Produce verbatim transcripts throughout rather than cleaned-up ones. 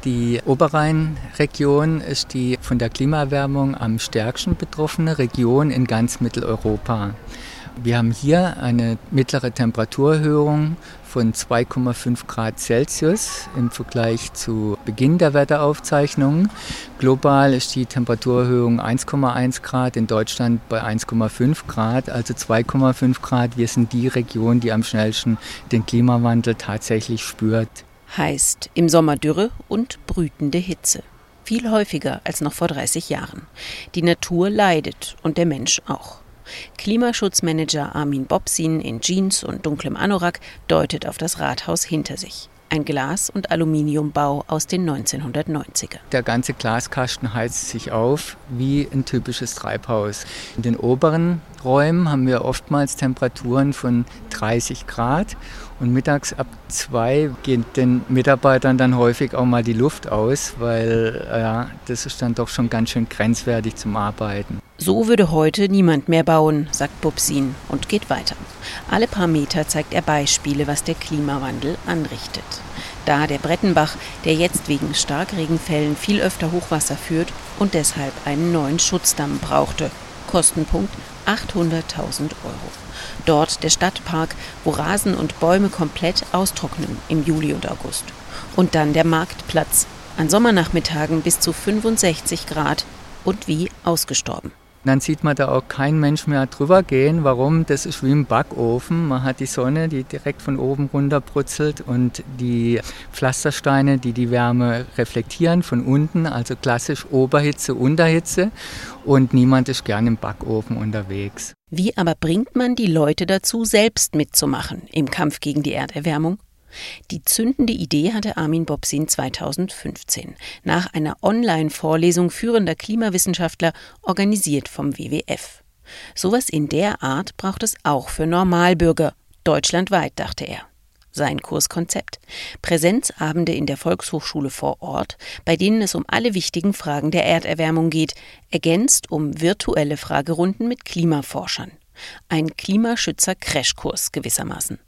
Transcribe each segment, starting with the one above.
Die Oberrheinregion ist die von der Klimaerwärmung am stärksten betroffene Region in ganz Mitteleuropa. Wir haben hier eine mittlere Temperaturerhöhung von zwei Komma fünf Grad Celsius im Vergleich zu Beginn der Wetteraufzeichnungen. Global ist die Temperaturerhöhung eins Komma eins Grad, in Deutschland bei eins Komma fünf Grad, also zwei Komma fünf Grad. Wir sind die Region, die am schnellsten den Klimawandel tatsächlich spürt. Heißt im Sommer Dürre und brütende Hitze. Viel häufiger als noch vor dreißig Jahren. Die Natur leidet und der Mensch auch. Klimaschutzmanager Armin Bobsin in Jeans und dunklem Anorak deutet auf das Rathaus hinter sich. Ein Glas- und Aluminiumbau aus den neunzehnhundertneunziger. Der ganze Glaskasten heizt sich auf wie ein typisches Treibhaus. In den oberen Räumen haben wir oftmals Temperaturen von dreißig Grad. Und mittags ab zwei geht den Mitarbeitern dann häufig auch mal die Luft aus, weil ja, das ist dann doch schon ganz schön grenzwertig zum Arbeiten. So würde heute niemand mehr bauen, sagt Bobsin und geht weiter. Alle paar Meter zeigt er Beispiele, was der Klimawandel anrichtet. Da der Brettenbach, der jetzt wegen Starkregenfällen viel öfter Hochwasser führt und deshalb einen neuen Schutzdamm brauchte. Kostenpunkt achthunderttausend Euro. Dort der Stadtpark, wo Rasen und Bäume komplett austrocknen im Juli und August. Und dann der Marktplatz, an Sommernachmittagen bis zu fünfundsechzig Grad und wie ausgestorben. Dann sieht man da auch kein Mensch mehr drüber gehen. Warum? Das ist wie im Backofen. Man hat die Sonne, die direkt von oben runter brutzelt und die Pflastersteine, die die Wärme reflektieren von unten, also klassisch Oberhitze, Unterhitze. Und niemand ist gern im Backofen unterwegs. Wie aber bringt man die Leute dazu, selbst mitzumachen im Kampf gegen die Erderwärmung? Die zündende Idee hatte Armin Bobsin zweitausendfünfzehn nach einer Online-Vorlesung führender Klimawissenschaftler, organisiert vom W W F. Sowas in der Art braucht es auch für Normalbürger, deutschlandweit, dachte er. Sein Kurskonzept: Präsenzabende in der Volkshochschule vor Ort, bei denen es um alle wichtigen Fragen der Erderwärmung geht, ergänzt um virtuelle Fragerunden mit Klimaforschern. Ein Klimaschützer-Crashkurs gewissermaßen.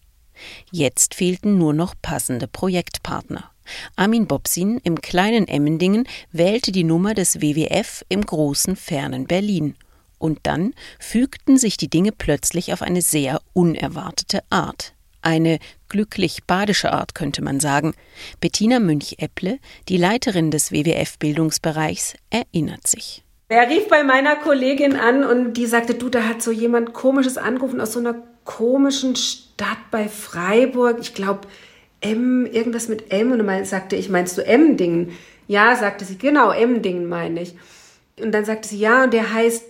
Jetzt fehlten nur noch passende Projektpartner. Armin Bobsin im kleinen Emmendingen wählte die Nummer des W W F im großen, fernen Berlin. Und dann fügten sich die Dinge plötzlich auf eine sehr unerwartete Art. Eine glücklich-badische Art, könnte man sagen. Bettina Münch-Epple, die Leiterin des W W F-Bildungsbereichs, erinnert sich. Er rief bei meiner Kollegin an und die sagte, du, da hat so jemand Komisches angerufen aus so einer komischen Stadt bei Freiburg. Ich glaube, M, irgendwas mit M. Und dann sagte ich, meinst du Emmendingen? Ja, sagte sie, genau, Emmendingen meine ich. Und dann sagte sie, ja, und der heißt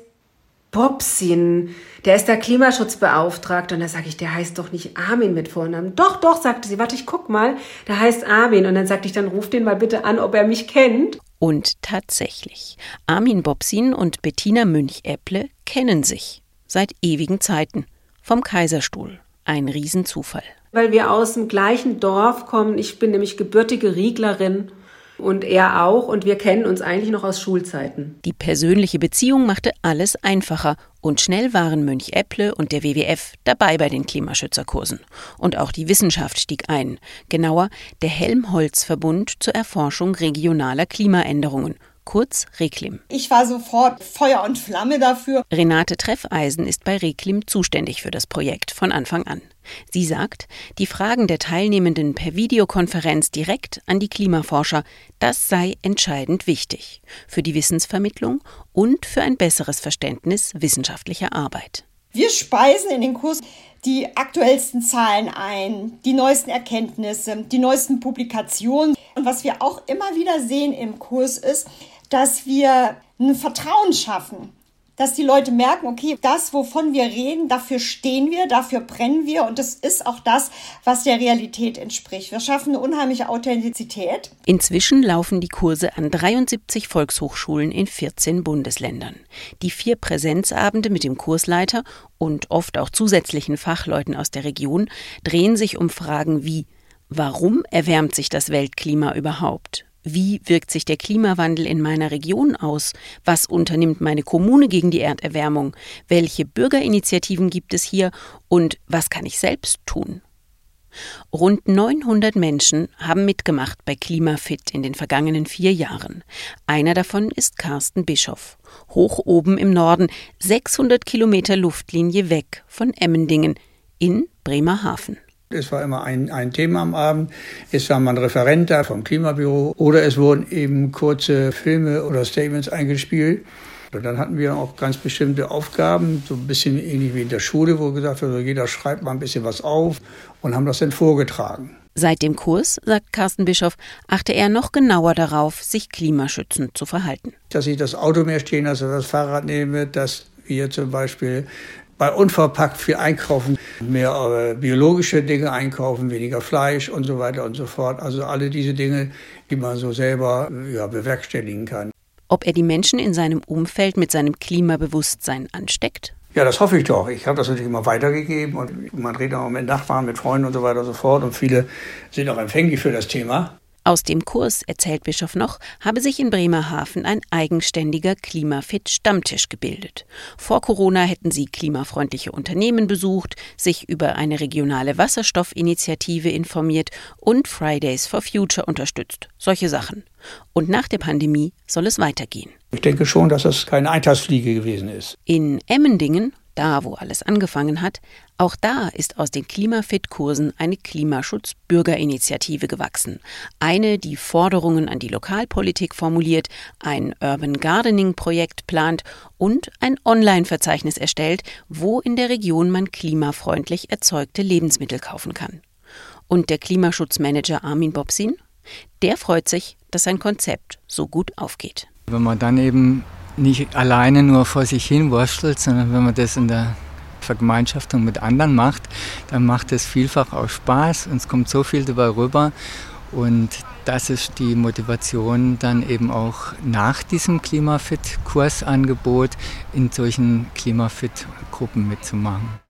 Bobsin, der ist der Klimaschutzbeauftragte. Und da sage ich, der heißt doch nicht Armin mit Vornamen. Doch, doch, sagte sie, warte, ich guck mal, der heißt Armin. Und dann sagte ich, dann ruf den mal bitte an, ob er mich kennt. Und tatsächlich, Armin Bobsin und Bettina Münch-Epple kennen sich seit ewigen Zeiten. Vom Kaiserstuhl. Ein Riesenzufall. Weil wir aus dem gleichen Dorf kommen. Ich bin nämlich gebürtige Rieglerin und er auch. Und wir kennen uns eigentlich noch aus Schulzeiten. Die persönliche Beziehung machte alles einfacher. Und schnell waren Münch-Epple und der W W F dabei bei den Klimaschützerkursen. Und auch die Wissenschaft stieg ein. Genauer, der Helmholtz-Verbund zur Erforschung regionaler Klimaänderungen. Kurz REKLIM. Ich war sofort Feuer und Flamme dafür. Renate Treffeisen ist bei REKLIM zuständig für das Projekt von Anfang an. Sie sagt, die Fragen der Teilnehmenden per Videokonferenz direkt an die Klimaforscher, das sei entscheidend wichtig für die Wissensvermittlung und für ein besseres Verständnis wissenschaftlicher Arbeit. Wir speisen in den Kurs die aktuellsten Zahlen ein, die neuesten Erkenntnisse, die neuesten Publikationen. Und was wir auch immer wieder sehen im Kurs ist, dass wir ein Vertrauen schaffen, dass die Leute merken, okay, das, wovon wir reden, dafür stehen wir, dafür brennen wir und das ist auch das, was der Realität entspricht. Wir schaffen eine unheimliche Authentizität. Inzwischen laufen die Kurse an dreiundsiebzig Volkshochschulen in vierzehn Bundesländern. Die vier Präsenzabende mit dem Kursleiter und oft auch zusätzlichen Fachleuten aus der Region drehen sich um Fragen wie: Warum erwärmt sich das Weltklima überhaupt? Wie wirkt sich der Klimawandel in meiner Region aus? Was unternimmt meine Kommune gegen die Erderwärmung? Welche Bürgerinitiativen gibt es hier? Und was kann ich selbst tun? Rund neunhundert Menschen haben mitgemacht bei Klimafit in den vergangenen vier Jahren. Einer davon ist Carsten Bischoff. Hoch oben im Norden, sechshundert Kilometer Luftlinie weg von Emmendingen in Bremerhaven. Es war immer ein, ein Thema am Abend. Es war mal ein Referent da vom Klimabüro oder es wurden eben kurze Filme oder Statements eingespielt. Und dann hatten wir auch ganz bestimmte Aufgaben, so ein bisschen ähnlich wie in der Schule, wo gesagt wird, jeder schreibt mal ein bisschen was auf und haben das dann vorgetragen. Seit dem Kurs, sagt Carsten Bischoff, achte er noch genauer darauf, sich klimaschützend zu verhalten. Dass ich das Auto mehr stehen lasse, das Fahrrad nehme, dass wir zum Beispiel bei unverpackt viel einkaufen, mehr äh, biologische Dinge einkaufen, weniger Fleisch und so weiter und so fort. Also alle diese Dinge, die man so selber ja, bewerkstelligen kann. Ob er die Menschen in seinem Umfeld mit seinem Klimabewusstsein ansteckt? Ja, das hoffe ich doch. Ich habe das natürlich immer weitergegeben und man redet auch mit Nachbarn, mit Freunden und so weiter und so fort und viele sind auch empfänglich für das Thema. Aus dem Kurs, erzählt Bischoff noch, habe sich in Bremerhaven ein eigenständiger Klimafit-Stammtisch gebildet. Vor Corona hätten sie klimafreundliche Unternehmen besucht, sich über eine regionale Wasserstoffinitiative informiert und Fridays for Future unterstützt. Solche Sachen. Und nach der Pandemie soll es weitergehen. Ich denke schon, dass das keine Eintagsfliege gewesen ist. In Emmendingen, da wo alles angefangen hat, auch da ist aus den Klimafit-Kursen eine Klimaschutz-Bürgerinitiative gewachsen. Eine, die Forderungen an die Lokalpolitik formuliert, ein Urban Gardening-Projekt plant und ein Online-Verzeichnis erstellt, wo in der Region man klimafreundlich erzeugte Lebensmittel kaufen kann. Und der Klimaschutzmanager Armin Bobsin? Der freut sich, dass sein Konzept so gut aufgeht. Wenn man dann eben nicht alleine nur vor sich hin wurstelt, sondern wenn man das in der Vergemeinschaftung mit anderen macht, dann macht es vielfach auch Spaß und es kommt so viel dabei rüber. Und das ist die Motivation, dann eben auch nach diesem Klimafit-Kursangebot in solchen Klimafit-Gruppen mitzumachen.